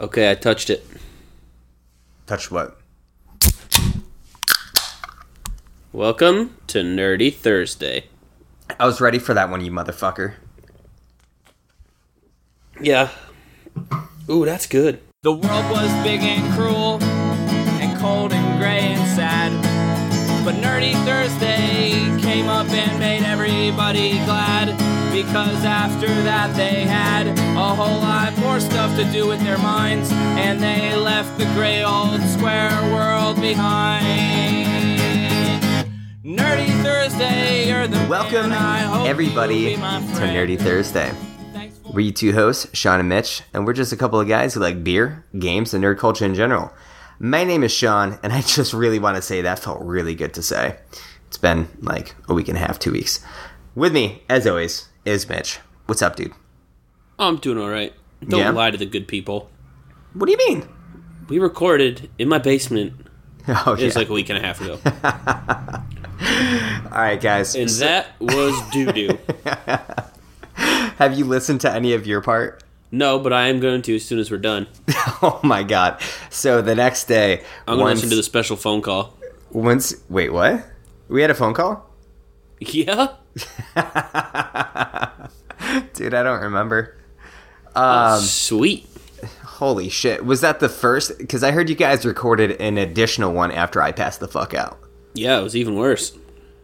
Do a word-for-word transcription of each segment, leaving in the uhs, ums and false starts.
Okay, I touched it. Touched what? Welcome to Nerdy Thursday. I was ready for that one, you motherfucker. Yeah. Ooh, that's good. The world was big and cruel, and cold and gray and sad. But Nerdy Thursday came up and made everybody glad. Because after that they had a whole lot more stuff to do with their minds. And they left the gray old square world behind. Nerdy Thursday, you're the Welcome, man I hope everybody, you'll be my to friend. Nerdy Thursday. We're you two hosts, Sean and Mitch, and we're just a couple of guys who like beer, games, and nerd culture in general. My name is Sean, and I just really want to say that felt really good to say. It's been like a week and a half, two weeks. With me, as always, is Mitch. What's up, dude? I'm doing alright. Don't Yeah? lie to the good people. What do you mean? We recorded in my basement. Oh, It was yeah. like a week and a half ago. All right, guys. And So- that was doo-doo. have you listened to any of your part? No, but I am going to as soon as we're done. Oh, my God. So the next day... I'm going to once, listen to the special phone call. Once, wait, what? We had a phone call? Yeah? Dude, I don't remember. Oh, sweet. Holy shit. Was that the first? Because I heard you guys recorded an additional one after I passed the fuck out. Yeah, it was even worse.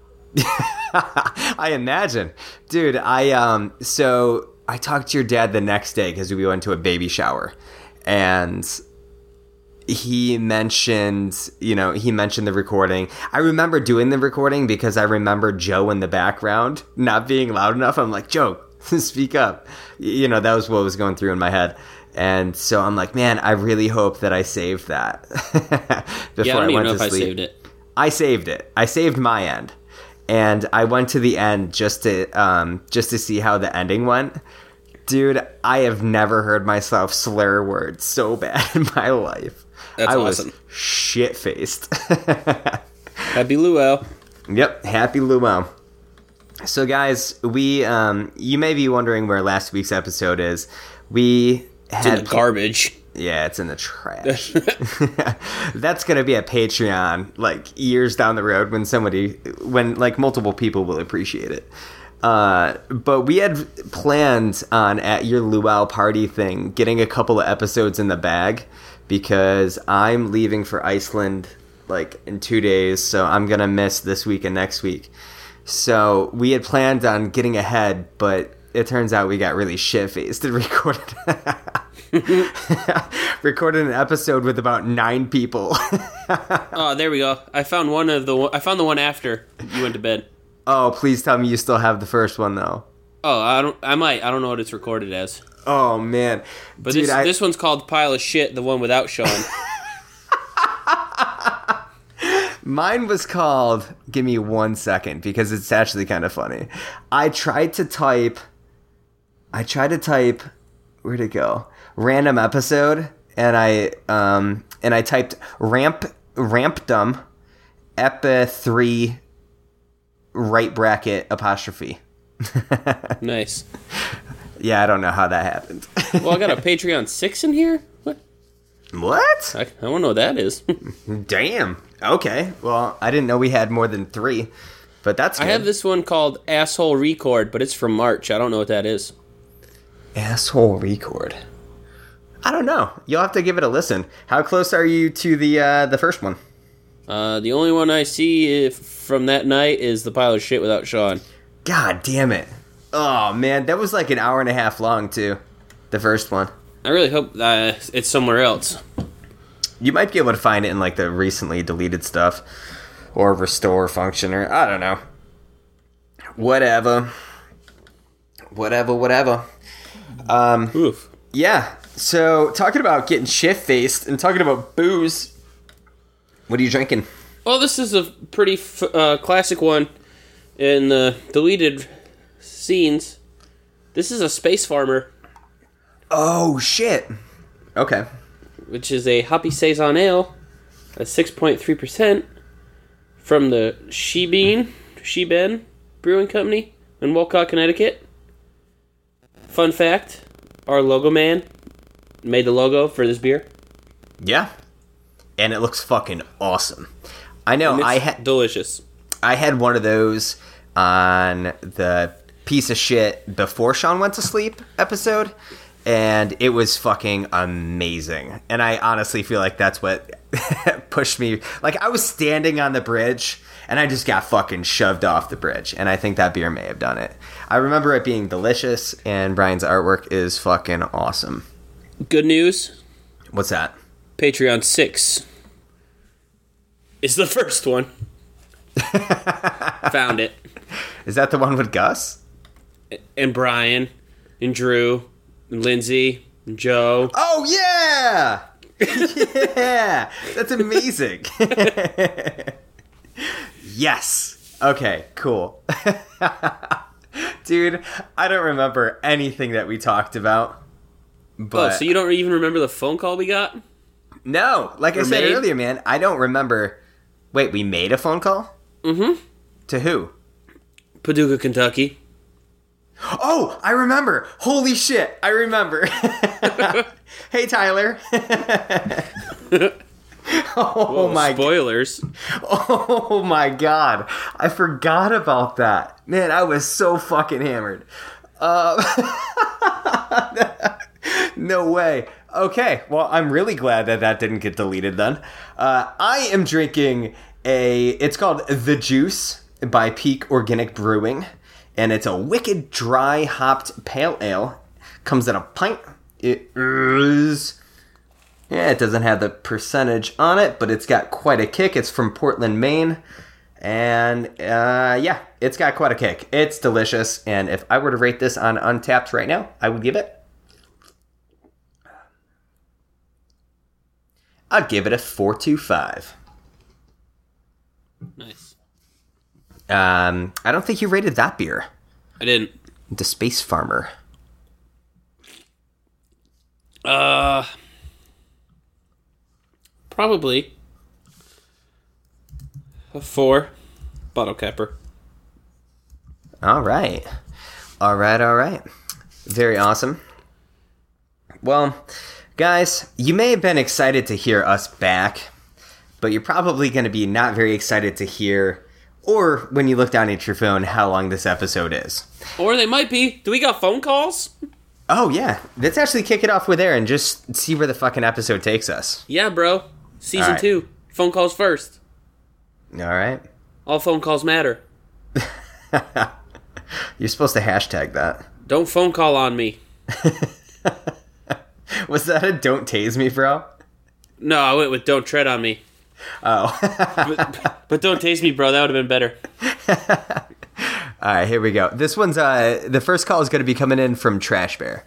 I imagine. Dude, I, um, so I talked to your dad the next day because we went to a baby shower. And he mentioned, you know, he mentioned the recording. I remember doing the recording because I remember Joe in the background not being loud enough. I'm like, Joe, speak up. You know, that was what was going through in my head. And so I'm like, man, I really hope that I saved that before Yeah, I don't I even went know to if I sleep. saved it. I saved it. I saved my end. And I went to the end just to um, just to see how the ending went. Dude, I have never heard myself slur words so bad in my life. That's I awesome. was shit-faced. Happy luau. Yep, happy luau. So guys, we um, you may be wondering where last week's episode is. We It's in had the garbage. Yeah, it's in the trash. That's going to be a Patreon, like, years down the road when somebody, when, like, multiple people will appreciate it. Uh, but we had planned on, at your luau party thing, getting a couple of episodes in the bag because I'm leaving for Iceland, like, in two days, so I'm going to miss this week and next week. So we had planned on getting ahead, but it turns out we got really shit-faced and recorded recorded an episode with about nine people. Oh, there we go. I found one of the. one- I found the one after you went to bed. Oh, please tell me you still have the first one, though. Oh, I don't. I might. I don't know what it's recorded as. Oh, man. But Dude, this I, this one's called Pile of Shit. The one without Sean. mine was called, give me one second, because it's actually kind of funny. I tried to type, I tried to type, where'd it go? Random episode, and I, um, and I typed ramp, rampdom, epi three, right bracket, apostrophe. Nice. Yeah, I don't know how that happened. Well, I got a Patreon six in here. What? What? I, I don't know what that is. Damn. Okay. Well, I didn't know we had more than three, but that's I good. have this one called Asshole Record, but it's from March. I don't know what that is. Asshole record. I don't know. You'll have to give it a listen. How close are you to the uh, the first one? Uh, the only one I see if, from that night is the Pile of Shit without Sean. God damn it. Oh, man. That was like an hour and a half long, too. The first one. I really hope uh, it's somewhere else. You might be able to find it in like the recently deleted stuff. Or restore function, or I don't know. Whatever. Whatever, whatever. Um, Oof. yeah. So, talking about getting shit-faced and talking about booze. What are you drinking? Well, this is a pretty f- uh, classic one in the deleted scenes. This is a Space Farmer, Oh, shit. Okay. which is a Hoppy Saison Ale at six point three percent from the Shebeen, Sheben Brewing Company in Wolcott, Connecticut. Fun fact, our logo man made the logo for this beer. Yeah. And it looks fucking awesome. I know. And it's I had delicious. I had one of those on the piece of shit before Sean went to sleep episode, and it was fucking amazing. And I honestly feel like that's what pushed me. Like, I was standing on the bridge, and I just got fucking shoved off the bridge, and I think that beer may have done it. I remember it being delicious, and Brian's artwork is fucking awesome. Good news. What's that? Patreon six is the first one. Found it. Is that the one with Gus? And Brian, and Drew, and Lindsay, and Joe. Oh, yeah! Yeah! That's amazing. Yes. Okay, cool. Dude, I don't remember anything that we talked about. But Oh, so you don't even remember the phone call we got? No, like I Or said made? earlier, man, I don't remember. Wait, we made a phone call? Mm-hmm. To who? Paducah, Kentucky. Oh, I remember. Holy shit, I remember. Hey, Tyler. Oh, Whoa, my spoilers. Oh my god. I forgot about that. Man, I was so fucking hammered. Uh, no way. Okay, well, I'm really glad that that didn't get deleted then. Uh, I am drinking a... It's called The Juice by Peak Organic Brewing. And it's a wicked dry hopped pale ale. Comes in a pint. It is... Yeah, it doesn't have the percentage on it, but it's got quite a kick. It's from Portland, Maine. And, uh, yeah, it's got quite a kick. It's delicious. And if I were to rate this on Untapped right now, I would give it... I'd give it a four two five. Nice. Um, I don't think you rated that beer. I didn't. The Space Farmer. Uh... Probably. A four. Bottle capper. All right. All right, all right. Very awesome. Well, guys, you may have been excited to hear us back, but you're probably going to be not very excited to hear, or when you look down at your phone, how long this episode is. Or they might be. Do we got phone calls? Oh, yeah. Let's actually kick it off with there and just see where the fucking episode takes us. Yeah, bro. Season All right. two. Phone calls first. All right. All phone calls matter. You're supposed to hashtag that. Don't phone call on me. Was that a don't tase me, bro? No, I went with don't tread on me. Oh. But, but don't taste me, bro. That would have been better. All right, here we go. This one's, uh, the first call is going to be coming in from Trash Bear.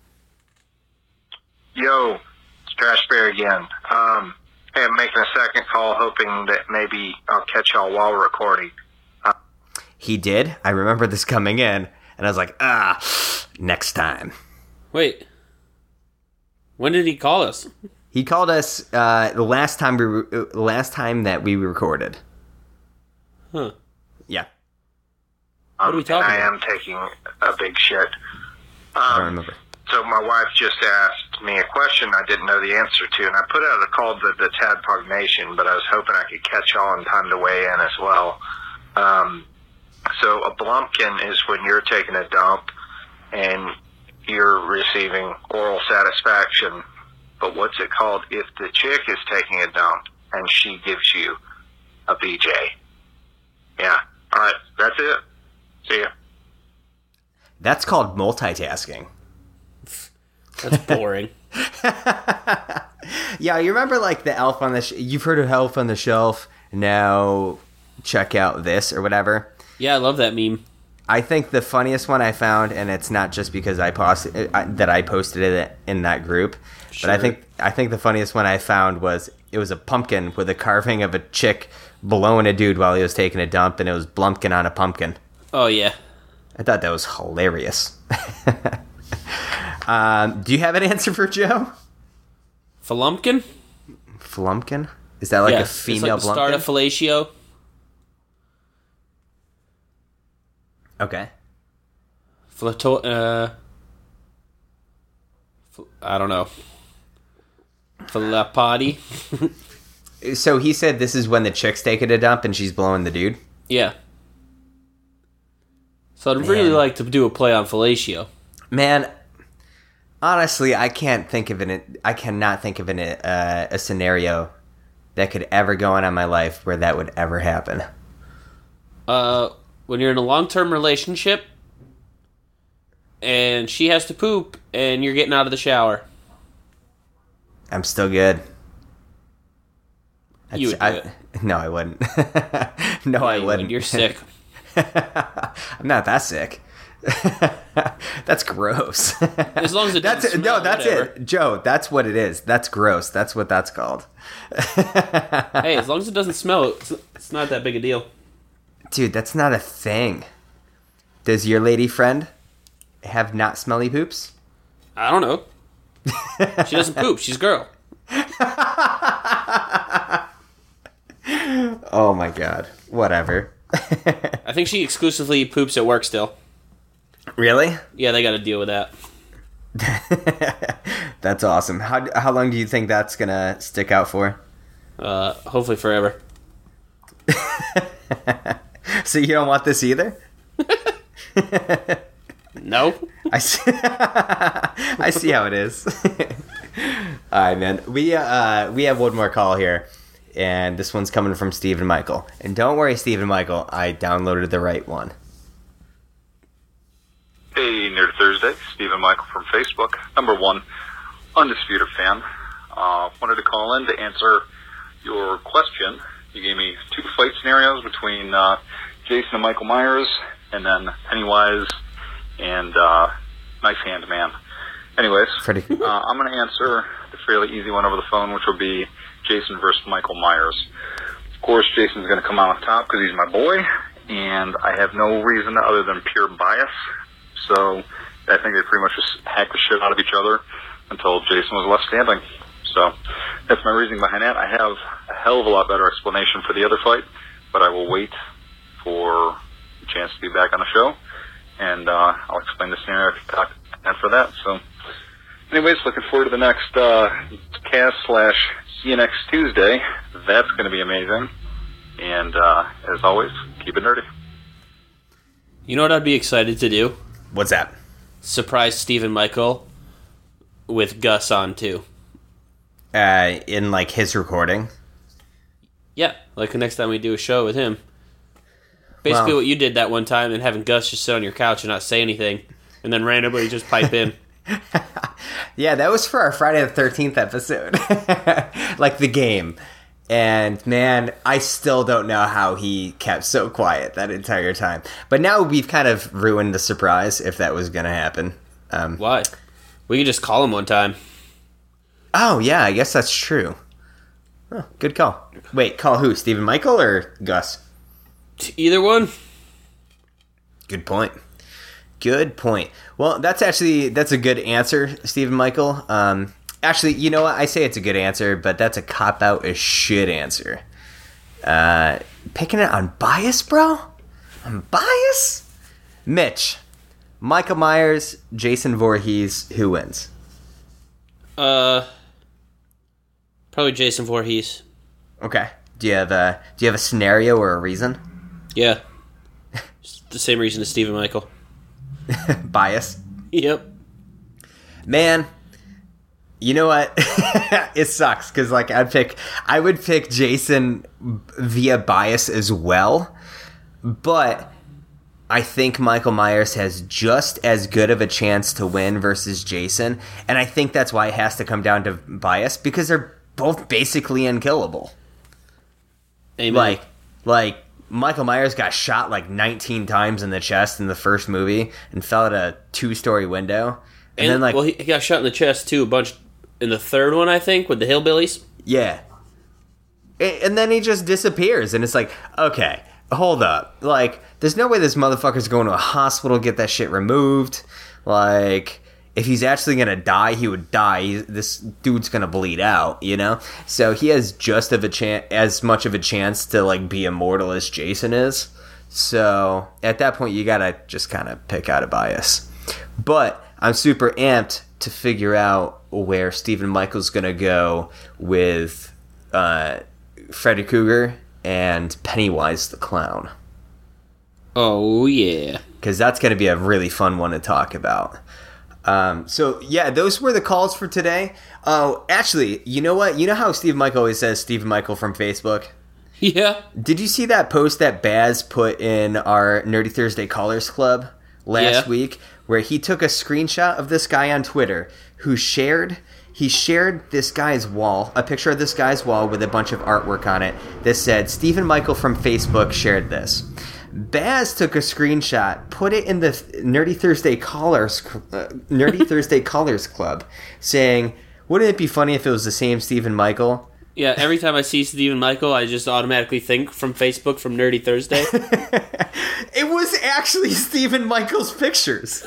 Yo, it's Trash Bear again. Um, hey, I'm making a second call, hoping that maybe I'll catch y'all while recording. Uh, He did. I remember this coming in, and I was like, ah, next time. Wait. When did he call us? He called us uh, the last time we re- uh, last time that we recorded. Huh. Yeah, What are we talking I about? am taking a big shit. I don't Um, remember. so my wife just asked me a question I didn't know the answer to, and I put out a call to the Tadpog Nation, but I was hoping I could catch y'all in time to weigh in as well. Um, so a blumpkin is when you're taking a dump and you're receiving oral satisfaction. But what's it called if the chick is taking a dump and she gives you a B J? Yeah. All right. That's it. See ya. That's called multitasking. That's boring. Yeah, you remember like the elf on the... Sh- You've heard of Elf on the Shelf. Now check out this or whatever. Yeah, I love that meme. I think the funniest one I found, and it's not just because I posted uh, that I posted it in that group, but I Sure. think I think the funniest one I found was it was a pumpkin with a carving of a chick blowing a dude while he was taking a dump, and it was Blumpkin on a pumpkin. Oh, yeah. I thought that was hilarious. um, do you have an answer for Joe? Falumpkin? Flumpkin? Is that like yeah, a female it's like the start of Blumpkin? fellatio. Okay. Flato- uh, fl- I don't know. For the potty. So he said this is when the chick's taking a dump and she's blowing the dude? Yeah. So I'd Man. really like to do a play on fellatio. Man, honestly, I can't think of an. I cannot think of an, uh, a scenario that could ever go on in my life where that would ever happen. Uh, when you're in a long-term relationship and she has to poop and you're getting out of the shower. I'm still good. You would do I, it. No, I wouldn't. no, yeah, I you wouldn't. Would. You're sick. I'm not that sick. That's gross. As long as it that's doesn't it. smell, No, that's whatever. it, Joe. That's what it is. That's gross. That's what that's called. Hey, as long as it doesn't smell, it's, it's not that big a deal. Dude, that's not a thing. Does your lady friend have not smelly poops? I don't know. She doesn't poop. She's a girl. Oh my god. Whatever. I think she exclusively poops at work still. Really? Yeah, they got to deal with that. That's awesome. How how long do you think that's gonna stick out for? Uh, hopefully forever. So you don't want this either? No. I see. I see how it is. All right, man. We uh we have one more call here, and this one's coming from Stephen Michael. And don't worry, Stephen Michael, I downloaded the right one. Hey, Nerd Thursday, Stephen Michael from Facebook, number one undisputed fan. Uh, wanted to call in to answer your question. You gave me two fight scenarios between uh, Jason and Michael Myers, and then Pennywise and uh, Knife Hand Man. Anyways, Pretty. uh, I'm going to answer the fairly easy one over the phone, which will be Jason versus Michael Myers. Of course, Jason's going to come out on top because he's my boy, and I have no reason other than pure bias. So I think they pretty much just hacked the shit out of each other until Jason was left standing. So that's my reasoning behind that. I have a hell of a lot better explanation for the other fight, but I will wait for the chance to be back on the show, and uh, I'll explain the scenario after that. So anyways, looking forward to the next uh, cast slash see you next Tuesday. That's going to be amazing. And uh, as always, keep it nerdy. You know what I'd be excited to do? What's that? Surprise Stephen Michael with Gus on too. Uh, in like his recording. Yeah, like the next time we do a show with him. Basically, Wow. what you did that one time and having Gus just sit on your couch and not say anything, and then randomly just pipe in. Yeah, that was for our Friday the thirteenth episode. Like the game. And man, I still don't know how he kept so quiet that entire time. But now we've kind of ruined the surprise if that was going to happen. Um, Why? We could just call him one time. oh, yeah, I guess that's true. Oh, good call. Wait, call who? Stephen Michael or Gus? Either one. Good point. Good point. Well, that's actually, that's a good answer, Stephen Michael. Um, actually, you know what? I say it's a good answer, but that's a cop-out as shit answer. Uh, picking it on bias, bro? On bias? Mitch, Michael Myers, Jason Voorhees, who wins? Uh, probably Jason Voorhees. Okay. Do you have a, do you have a scenario or a reason? Yeah. Just the same reason as Stephen Michael. Bias? Yep. Man, you know what? It sucks because like I'd pick, I would pick Jason via bias as well, but I think Michael Myers has just as good of a chance to win versus Jason, and I think that's why it has to come down to bias because they're both basically unkillable. Amen. Like, like Michael Myers got shot like nineteen times in the chest in the first movie and fell out a two-story window, and, and then like, well, he he got shot in the chest too a bunch in the third one, I think, with the hillbillies. yeah, A- and then he just disappears, and it's like, okay, hold up, like, there's no way this motherfucker's going to a hospital to get that shit removed. Like, if he's actually gonna die, he would die. He, this dude's gonna bleed out, you know. So he has just of a chance, as much of a chance to like be immortal as Jason is. So at that point, you gotta just kind of pick out a bias. But I'm super amped to figure out where Stephen Michael's going to go with uh, Freddy Krueger and Pennywise the Clown. Oh, yeah. Because that's going to be a really fun one to talk about. Um, so, yeah, those were the calls for today. Oh, actually, you know what? You know how Stephen Michael always says Stephen Michael from Facebook? Yeah. Did you see that post that Baz put in our Nerdy Thursday Callers Club last Yeah. week, where he took a screenshot of this guy on Twitter who shared he shared this guy's wall, a picture of this guy's wall with a bunch of artwork on it that said Stephen Michael from Facebook shared this. Baz took a screenshot, put it in the Nerdy Thursday Callers uh, Nerdy Thursday Callers Club, saying, "Wouldn't it be funny if it was the same Stephen Michael?" Yeah, every time I see Stephen Michael, I just automatically think from Facebook from Nerdy Thursday. It was actually Stephen Michael's pictures.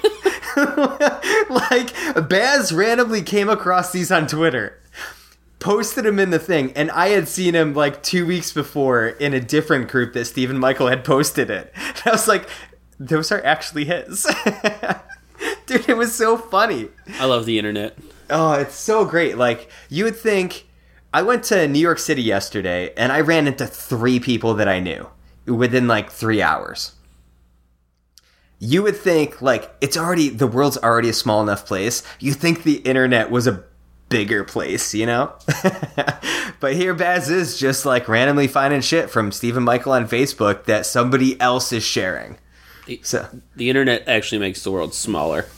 Like, Baz randomly came across these on Twitter, posted them in the thing, and I had seen him like two weeks before in a different group that Stephen Michael had posted it. And I was like, those are actually his. Dude, it was so funny. I love the internet. Oh, it's so great. Like, you would think... I went to New York City yesterday, and I ran into three people that I knew within, like, three hours. You would think, like, it's already... The world's already a small enough place. You think the internet was a bigger place, you know? But here Baz is just, like, randomly finding shit from Stephen Michael on Facebook that somebody else is sharing. The, So, the internet actually makes the world smaller.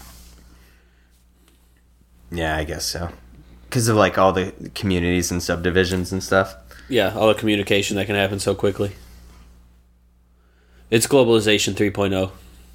yeah, I guess so. Because of, like, all the communities and subdivisions and stuff. Yeah, all the communication that can happen so quickly. It's globalization three point oh.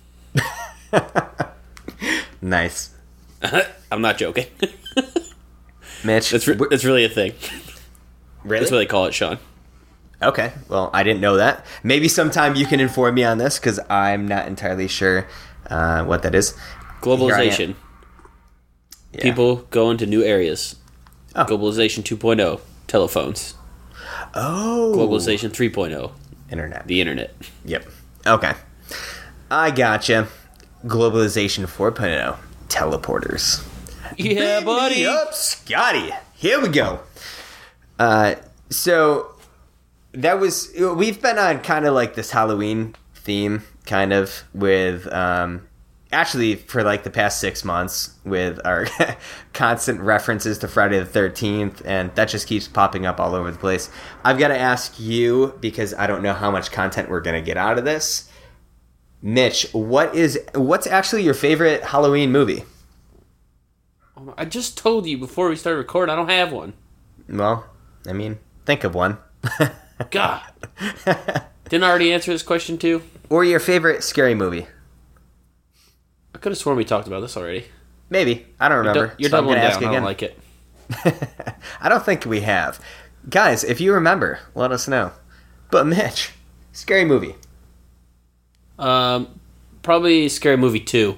Nice. I'm not joking. Mitch. That's re- that's really a thing. Really? That's what they call it, Sean. Okay, well, I didn't know that. Maybe sometime you can inform me on this, because I'm not entirely sure uh, what that is. Globalization. Yeah. People go into new areas. Oh. Globalization two point oh. Telephones. Oh. Globalization three point oh. Internet. The internet. Yep. Okay. I gotcha. Globalization four point oh. Teleporters. Yeah, Beam buddy. me up, Scotty. Here we go. Uh, so that was we've been on kind of like this Halloween theme, kind of with um, actually for like the past six months with our constant references to Friday the thirteenth, and that just keeps popping up all over the place. I've got to ask you, because I don't know how much content we're gonna get out of this. Mitch, what is what's actually your favorite Halloween movie? I just told you before we started recording, I don't have one. Well, I mean, think of one. God. Didn't I already answer this question too? Or your favorite scary movie? I could have sworn we talked about this already. Maybe. I don't remember. You're, du- you're so I'm doubling gonna down. ask I again. don't like it. I don't think we have. Guys, if you remember, let us know. But Mitch, scary movie. Um, probably Scary Movie two.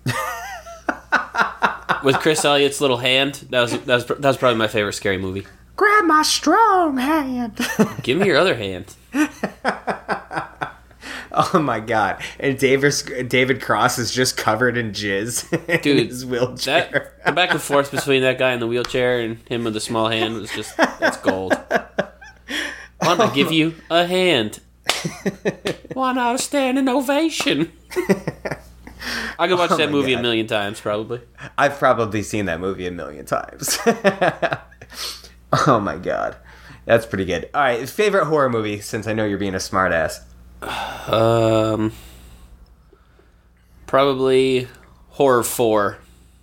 With Chris Elliott's little hand. That was that was that was probably my favorite scary movie. Grab my strong hand. Give me your other hand. Oh my god. And David, David Cross is just covered in jizz in Dude, his wheelchair. That, the back and forth between that guy in the wheelchair and him with the small hand was just, that's gold. Why not give you a hand? Why not a standing ovation? I could watch Oh that my movie God. a million times, probably. I've probably seen that movie a million times. Oh my god. That's pretty good. Alright, favorite horror movie, since I know you're being a smartass. Um, probably Horror four.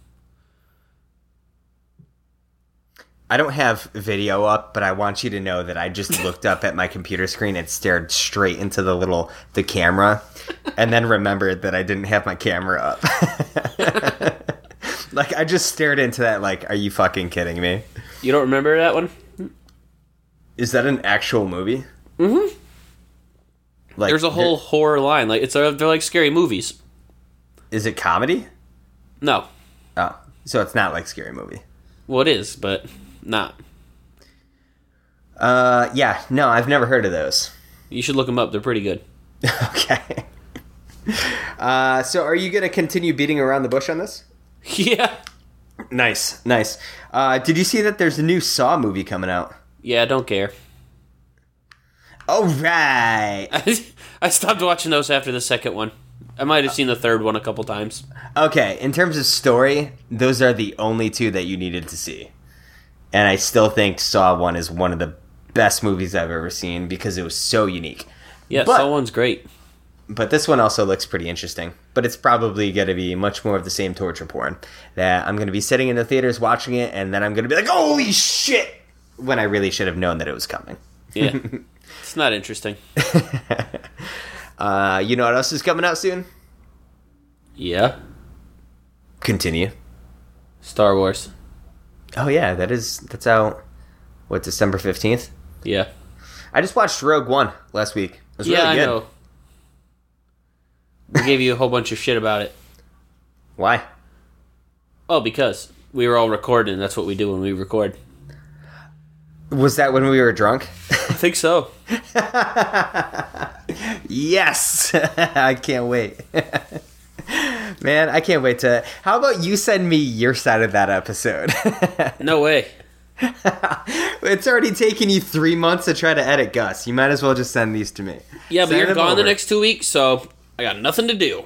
I don't have video up, but I want you to know that I just looked up at my computer screen and stared straight into the little the camera, and then remembered that I didn't have my camera up. Like, I just stared into that like, are you fucking kidding me? You don't remember that one? Is that an actual movie? Mm-hmm. Like, There's a whole horror line. Like it's a, they're like scary movies. Is it comedy? No. Oh, so it's not like Scary Movie. Well, it is, but not. Uh, yeah, no, I've never heard of those. You should look them up. They're pretty good. Okay. Uh, so are you going to continue beating around the bush on this? Yeah. Nice, nice. Uh, did you see that there's a new Saw movie coming out? Yeah, I don't care. All right. I stopped watching those after the second one. I might have seen the third one a couple times. Okay, in terms of story, those are the only two that you needed to see. And I still think Saw one is one of the best movies I've ever seen because it was so unique. Yeah, but, Saw one's great. But this one also looks pretty interesting. But it's probably going to be much more of the same torture porn. That I'm going to be sitting in the theaters watching it, and then I'm going to be like, holy shit! When I really should have known that it was coming. Yeah. It's not interesting. uh, you know what else is coming out soon? Yeah. Continue. Star Wars. Oh yeah, that is that's out. What, December fifteenth? Yeah. I just watched Rogue One last week. It was yeah, really good. I know. We gave you a whole bunch of shit about it. Why? Oh, because we were all recording. That's what we do when we record. Was that when we were drunk? I think so. Yes! I can't wait. Man, I can't wait to... How about you send me your side of that episode? No way. It's already taken you three months to try to edit, Gus. You might as well just send these to me. Yeah, but Send you're them gone over. the next two weeks, so I got nothing to do.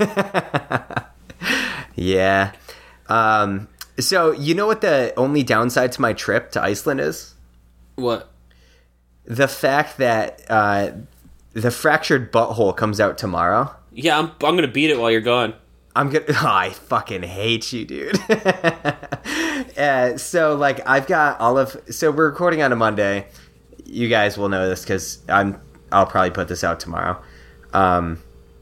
Yeah. Um, so, you know what the only downside to my trip to Iceland is? What? The fact that uh, the fractured butthole comes out tomorrow. Yeah, I'm I'm gonna beat it while you're gone. I'm gonna. Oh, I fucking hate you, dude. uh, so, like, I've got all of. So we're recording on a Monday. You guys will know this because I'm. I'll probably put this out tomorrow. Um,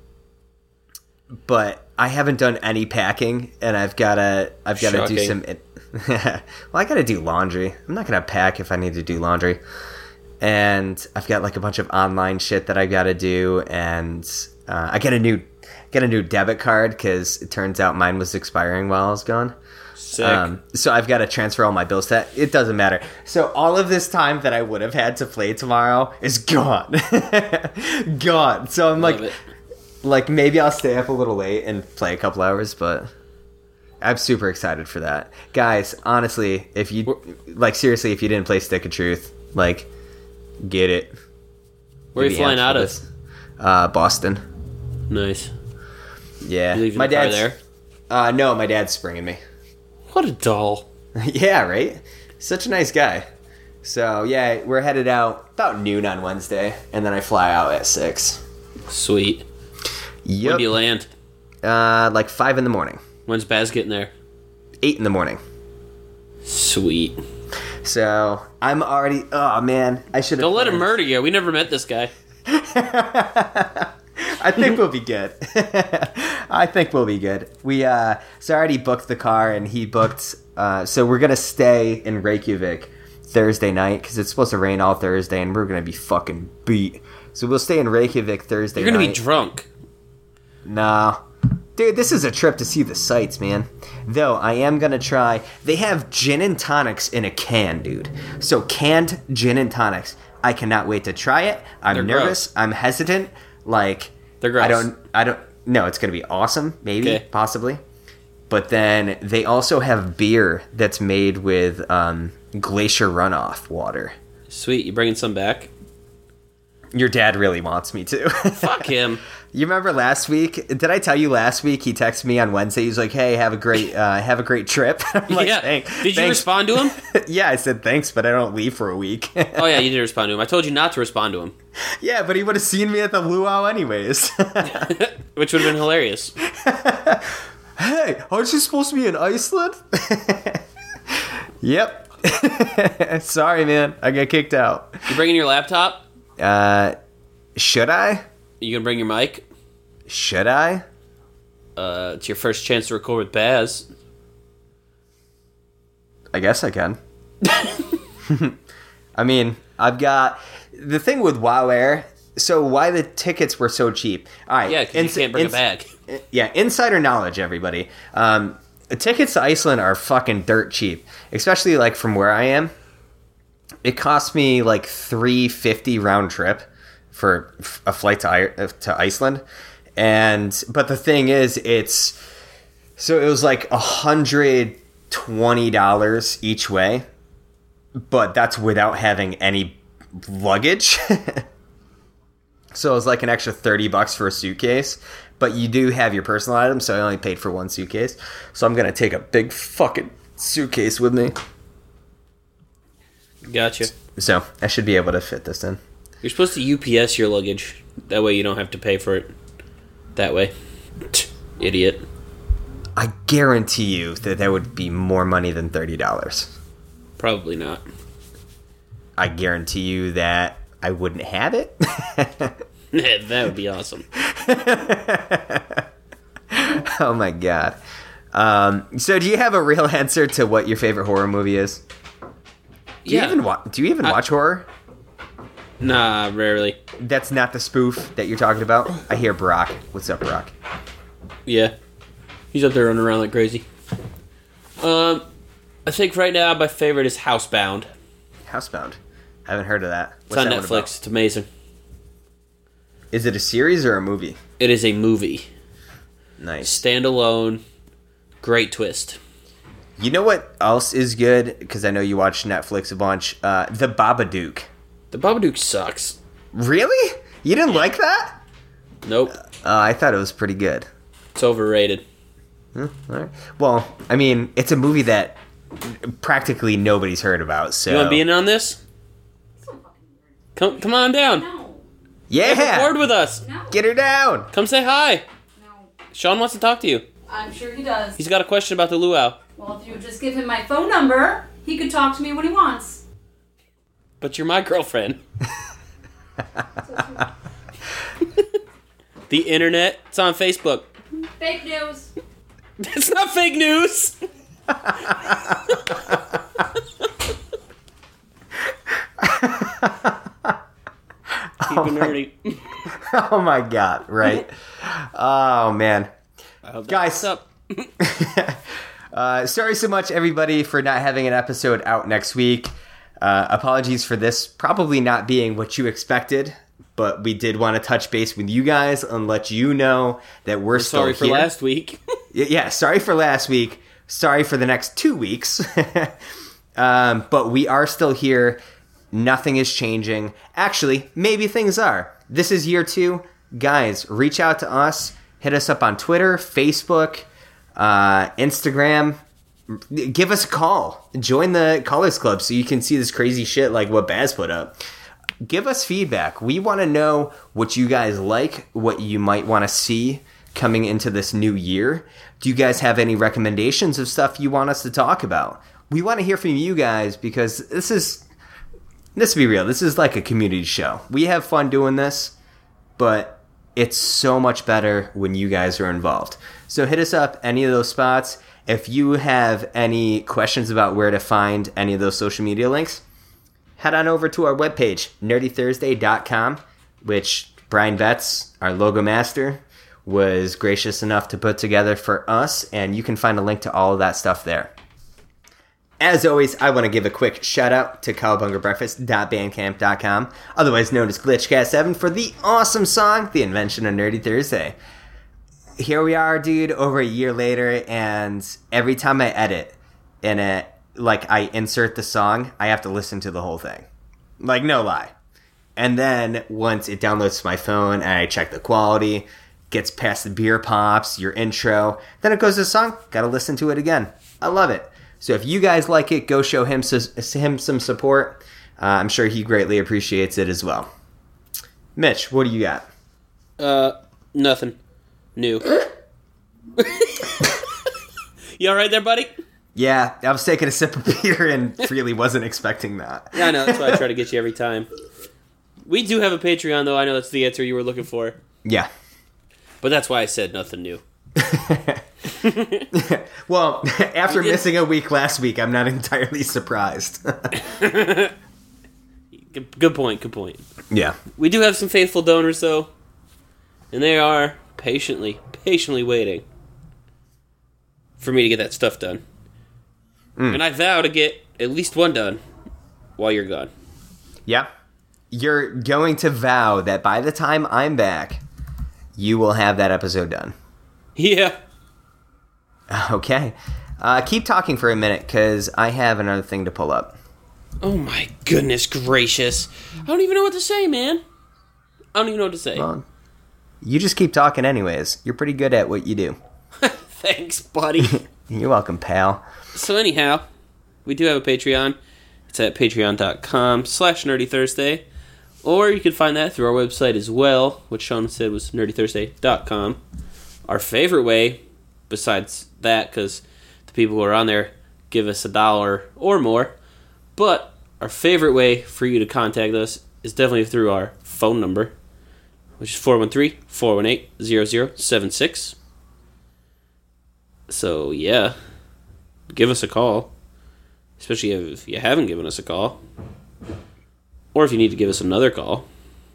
but I haven't done any packing, and I've gotta. I've gotta do some. Well, I gotta do laundry. I'm not gonna pack if I need to do laundry. And I've got like a bunch of online shit that I gotta do, and uh, I get a new. Get a new debit card because it turns out mine was expiring while I was gone. Sick. Um, so I've got to transfer all my bills to that. It doesn't matter. So all of this time that I would have had to play tomorrow is gone. Gone. So I'm Love like, it. like maybe I'll stay up a little late and play a couple hours, but I'm super excited for that. Guys, honestly, if you, like seriously, if you didn't play Stick of Truth, like, get it. Where are you Maybe flying amped out for of? this. Uh, Boston. Nice. Yeah. You leaving my the car dad's there? Uh, no, my dad's bringing me. What a doll. Yeah, right? Such a nice guy. So, yeah, we're headed out about noon on Wednesday, and then I fly out at six. Sweet. Yep. When do you land? Uh, like five in the morning. When's Baz getting there? eight in the morning. Sweet. So, I'm already... Oh, man. I should have... Don't let him murder you. We never met this guy. I think we'll be good. I think we'll be good. We, uh... So I already booked the car, and he booked... Uh, so we're gonna stay in Reykjavik Thursday night, because it's supposed to rain all Thursday, and we're gonna be fucking beat. So we'll stay in Reykjavik Thursday night. You're gonna be drunk. Nah. Dude, this is a trip to see the sights, man. Though, I am gonna try... They have gin and tonics in a can, dude. So, canned gin and tonics. I cannot wait to try it. I'm They're nervous. gross. I'm hesitant. Like... They're gross. I don't... I don't... No, it's gonna be awesome. Maybe. Okay. Possibly. But then, they also have beer that's made with um, glacier runoff water. Sweet. You bringing some back? Your dad really wants me to. Fuck him. You remember last week? Did I tell you last week? He texted me on Wednesday. He's like, "Hey, have a great, uh, have a great trip." I'm like, Yeah. "Thank- Did you thanks." respond to him? Yeah, I said thanks, but I don't leave for a week. Oh, yeah, you did respond to him. I told you not to respond to him. Yeah, but he would have seen me at the luau anyways. Which would have been hilarious. Hey, aren't you supposed to be in Iceland? Yep. Sorry, man. I got kicked out. You bringing your laptop? Uh, should I? You gonna bring your mic? Should I? Uh, it's your first chance to record with Baz. I guess I can. I mean, I've got the thing with WoW Air. So why the tickets were so cheap? All right, Yeah, because ins- you can't bring ins- a bag. Yeah, insider knowledge, everybody. Um, tickets to Iceland are fucking dirt cheap, especially like from where I am. It cost me like three fifty round trip for a flight to I- to Iceland, and but the thing is, it's so it was like a hundred twenty dollars each way, but that's without having any luggage. So it was like an extra thirty bucks for a suitcase, but you do have your personal items, so I only paid for one suitcase. So I'm going to take a big fucking suitcase with me. Gotcha. So I should be able to fit this in. You're supposed to U P S your luggage. That way you don't have to pay for it. That way. Idiot. I guarantee you that that would be more money than thirty dollars. Probably not. I guarantee you that I wouldn't have it. That would be awesome. Oh my god. Um, so do you have a real answer to what your favorite horror movie is? Do Yeah. you even wa- do you even I- watch horror? Nah, rarely. That's not the spoof that you're talking about? I hear Brock. What's up, Brock? Yeah. He's up there running around like crazy. Um, I think right now my favorite is Housebound. Housebound. I haven't heard of that. It's What's on that one Netflix. about? It's amazing. Is it a series or a movie? It is a movie. Nice. Standalone. Great twist. You know what else is good? Because I know you watch Netflix a bunch. Uh, the Babadook. The Babadook sucks. Really? You didn't like that? Nope. Uh, I thought it was pretty good. It's overrated. Hmm, all right. Well, I mean, it's a movie that practically nobody's heard about. So You want to be in on this? Come, come on down. No. yeah, Record with us. No. get her down. Come say hi. No. Sean wants to talk to you. I'm sure he does. He's got a question about the luau. Well, if you would just give him my phone number, he could talk to me when he wants. But you're my girlfriend. The internet. It's on Facebook. Fake news. It's not fake news. Keep it nerdy. Oh my god! Right? Oh man, I hope that Guys. works up. uh, sorry so much, everybody, for not having an episode out next week. Uh, apologies for this probably not being what you expected, but we did want to touch base with you guys and let you know that we're still Sorry for here. last week. Y- Yeah, sorry for last week. Sorry for the next two weeks. um, but we are still here. Nothing is changing. Actually, maybe things are. This is year two. Guys, reach out to us. Hit us up on Twitter, Facebook, uh, Instagram. Give us a call. Join the Callers Club so you can see this crazy shit like what Baz put up. Give us feedback. We want to know what you guys like, what you might want to see coming into this new year. Do you guys have any recommendations of stuff you want us to talk about? We want to hear from you guys because this is, let's be real, this is like a community show. We have fun doing this, but it's so much better when you guys are involved. So hit us up any of those spots. If you have any questions about where to find any of those social media links, head on over to our webpage, nerdy thursday dot com, which Brian Betts, our logo master, was gracious enough to put together for us, and you can find a link to all of that stuff there. As always, I want to give a quick shout out to cowabunga breakfast dot bandcamp dot com, otherwise known as Glitchcast seven, for the awesome song, The Invention of Nerdy Thursday. Here we are, dude, over a year later, and every time I edit and it, like, I insert the song, I have to listen to the whole thing. Like, no lie. And then once it downloads to my phone and I check the quality, gets past the beer pops, your intro, then it goes to the song, gotta listen to it again. I love it. So if you guys like it, go show him, him some support. Uh, I'm sure he greatly appreciates it as well. Mitch, what do you got? Uh, nothing new. You all right there, buddy? Yeah, I was taking a sip of beer and really wasn't expecting that. Yeah, I know. That's why I try to get you every time. We do have a Patreon, though. I know that's the answer you were looking for. Yeah. But that's why I said nothing new. Well, after We did- missing a week last week, I'm not entirely surprised. Good, good point, good point. Yeah. We do have some faithful donors, though. And they are patiently, patiently waiting for me to get that stuff done. Mm. And I vow to get at least one done while you're gone. Yeah. You're going to vow that by the time I'm back, you will have that episode done. Yeah. Okay. Uh, keep talking for a minute, because I have another thing to pull up. Oh my goodness gracious. I don't even know what to say, man. I don't even know what to say. Well, you just keep talking anyways. You're pretty good at what you do. Thanks, buddy. You're welcome, pal. So anyhow, we do have a Patreon. It's at patreon.com slash nerdy Thursday. Or you can find that through our website as well, which Sean said was nerdy thursday dot com. Our favorite way, besides that, because the people who are on there give us a dollar or more, but our favorite way for you to contact us is definitely through our phone number, which is four one three, four one eight, zero zero seven six. So, yeah, give us a call, especially if you haven't given us a call, or if you need to give us another call.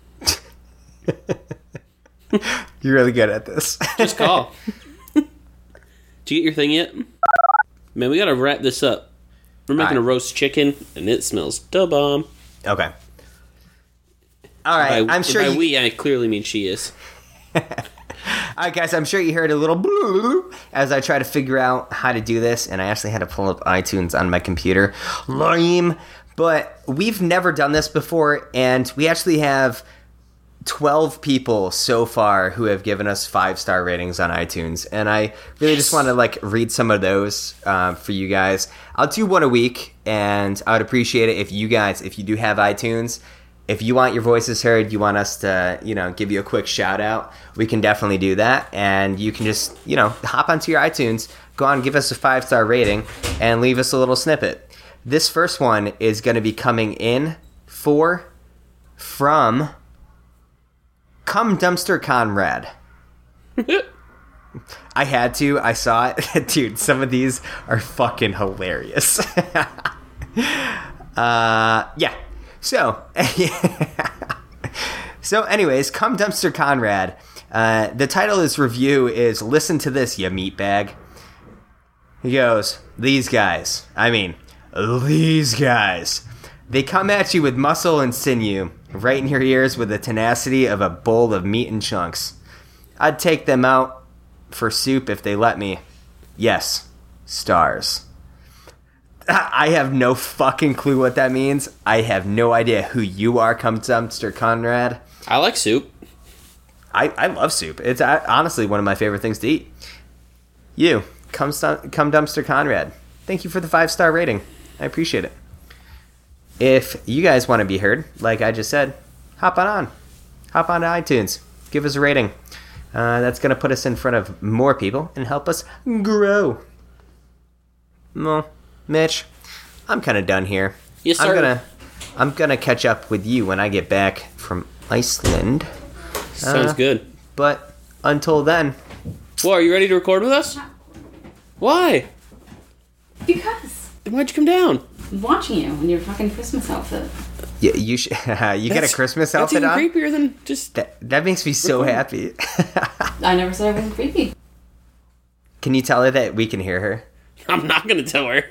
You're really good at this. Just call. Did you get your thing yet? Man, we gotta wrap this up. We're making All right. a roast chicken, and it smells da bomb. Okay. All right, By, I'm sure by you... we, I clearly mean she is. All right, guys, I'm sure you heard a little blue as I try to figure out how to do this, and I actually had to pull up iTunes on my computer. Lame. But we've never done this before, and we actually have twelve people so far who have given us five-star ratings on iTunes, and I really just want to, like, read some of those uh, for you guys. I'll do one a week, and I would appreciate it if you guys, if you do have iTunes, if you want your voices heard, you want us to, you know, give you a quick shout out, we can definitely do that. And you can just, you know, hop onto your iTunes, go on, give us a five-star rating, and leave us a little snippet. This first one is going to be coming in for, from, Come Dumpster Conrad. I had to, I saw it. Dude, some of these are fucking hilarious. uh, yeah. So, so anyways, Come Dumpster Conrad. Uh, the title of this review is Listen to This, You Meatbag. He goes, these guys, I mean, these guys, they come at you with muscle and sinew, right in your ears with the tenacity of a bowl of meat and chunks. I'd take them out for soup if they let me. Yes, stars. I have no fucking clue what that means. I have no idea who you are, Come Dumpster Conrad. I like soup. I, I love soup. It's uh, honestly one of my favorite things to eat. You, Come, Come Dumpster Conrad. Thank you for the five-star rating. I appreciate it. If you guys want to be heard, like I just said, hop on on. Hop on to iTunes. Give us a rating. Uh, that's going to put us in front of more people and help us grow. Well, Mitch, I'm kind of done here. Yes, sir. I'm gonna, I'm gonna catch up with you when I get back from Iceland. Sounds Uh, good. But until then, Well, are you ready to record with us? Why? Because Then why'd you come down? I'm watching you in your fucking Christmas outfit. you, you should, you get a Christmas That's outfit even on. creepier than just... That that makes me so happy. I never said I wasn't creepy. Can you tell her that we can hear her? I'm not going to tell her.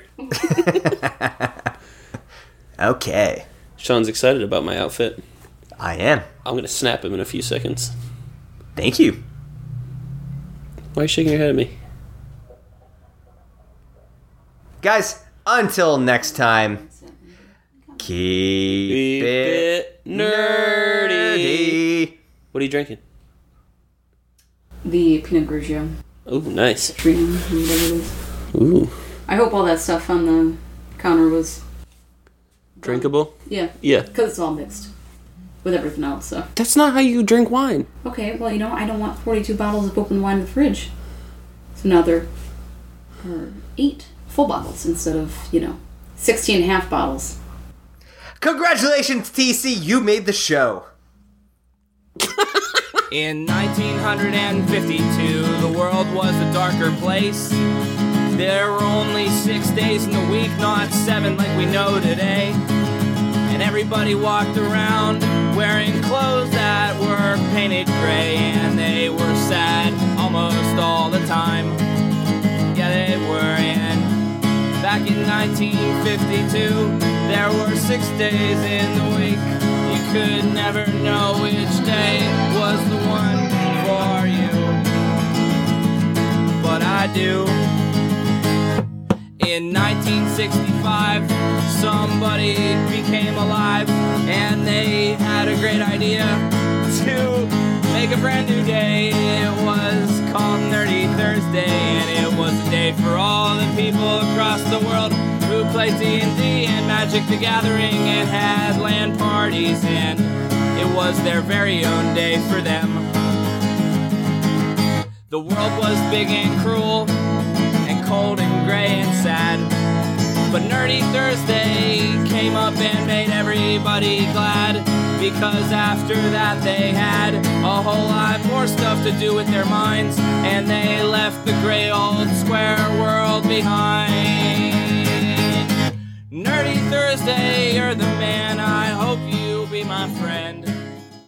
Okay, Sean's excited about my outfit. I am. I'm going to snap him in a few seconds. Thank you. Why are you shaking your head at me? Guys, until next time, keep, Keep it it nerdy. nerdy. What are you drinking? The Pinot Grigio. Oh, nice. Trino, whatever it is. Ooh. I hope all that stuff on the counter was... Drinkable? Yeah, Yeah. because it's all mixed with everything else, so... That's not how you drink wine. Okay, well, you know, I don't want forty-two bottles of open wine in the fridge. So now there are eight full bottles instead of, you know, sixteen and a half bottles. Congratulations, T C, you made the show. In nineteen fifty-two, the world was a darker place. There were only six days in the week, not seven like we know today. And everybody walked around wearing clothes that were painted gray, and they were sad almost all the time. Yeah, they were. And back in nineteen fifty-two, there were six days in the week. You could never know which day was the one for you, but I do. In nineteen sixty-five, somebody became alive, and they had a great idea to make a brand new day. It was called Nerdy Thursday, and it was a day for all the people across the world who played D and D and Magic the Gathering and had LAN parties, and it was their very own day for them. The world was big and cruel and cold and gray and sad, but Nerdy Thursday came up and made everybody glad, because after that they had a whole lot more stuff to do with their minds, and they left the gray old square world behind. Nerdy Thursday, you're the man, I hope you